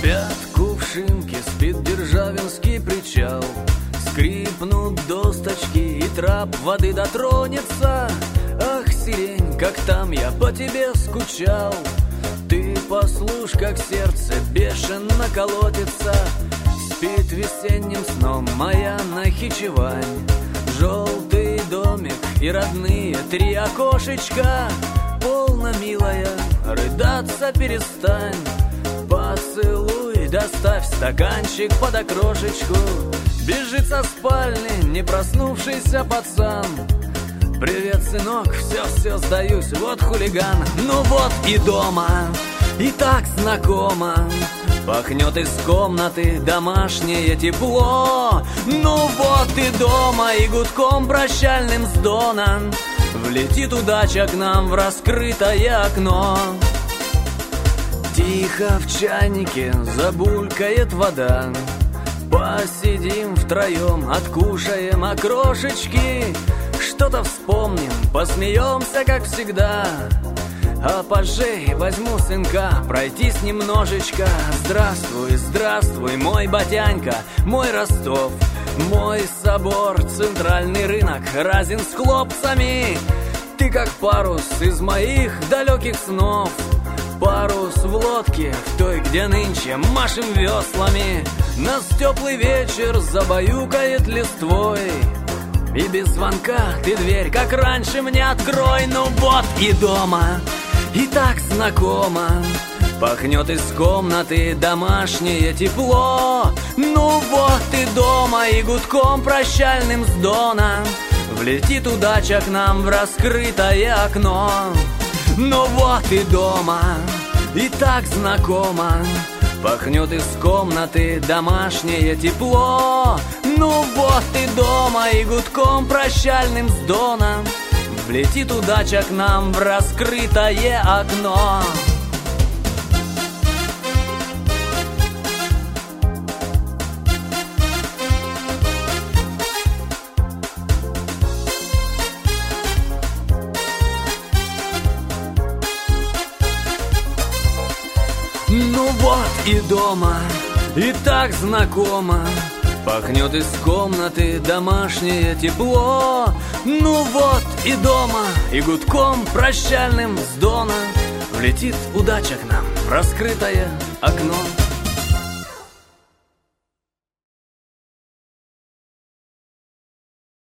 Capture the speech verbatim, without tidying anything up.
Спят кувшинки, спит державинский причал. Скрипнут досточки, и трап воды дотронется. Ах, сирень, как там я по тебе скучал. Ты послушь, как сердце бешено колотится. Спит весенним сном моя Нахичевань. Желтый домик и родные три окошечка. Полно, милая, рыдаться перестань. Поцелуй, доставь стаканчик под окрошечку. Бежит со спальни не проснувшийся пацан. Привет, сынок, все-все сдаюсь, вот хулиган. Ну вот и дома, и так знакомо. Пахнет из комнаты домашнее тепло. Ну вот и дома, и гудком прощальным с Дона влетит удача к нам в раскрытое окно. Тихо в чайнике забулькает вода. Посидим втроем, откушаем окрошечки. Что-то вспомним, посмеемся, как всегда. А позже возьму сынка, пройтись немножечко. Здравствуй, здравствуй, мой Батянька, мой Ростов, мой собор, центральный рынок разин с хлопцами. Ты как парус из моих далеких снов. Парус в лодке, в той, где нынче машем веслами. Нас теплый вечер забаюкает листвой. И без звонка ты дверь, как раньше, мне открой. Ну вот и дома, и так знакомо. Пахнет из комнаты домашнее тепло. Ну вот и дома, и гудком прощальным с Дона влетит удача к нам в раскрытое окно. Ну вот и дома, и так знакомо. Пахнет из комнаты домашнее тепло. Ну вот и дома, и гудком прощальным с Дона влетит удача к нам в раскрытое окно. Ну вот и дома, и так знакомо. Пахнет из комнаты домашнее тепло. Ну вот и дома, и гудком прощальным с Дона влетит удача к нам в раскрытое окно.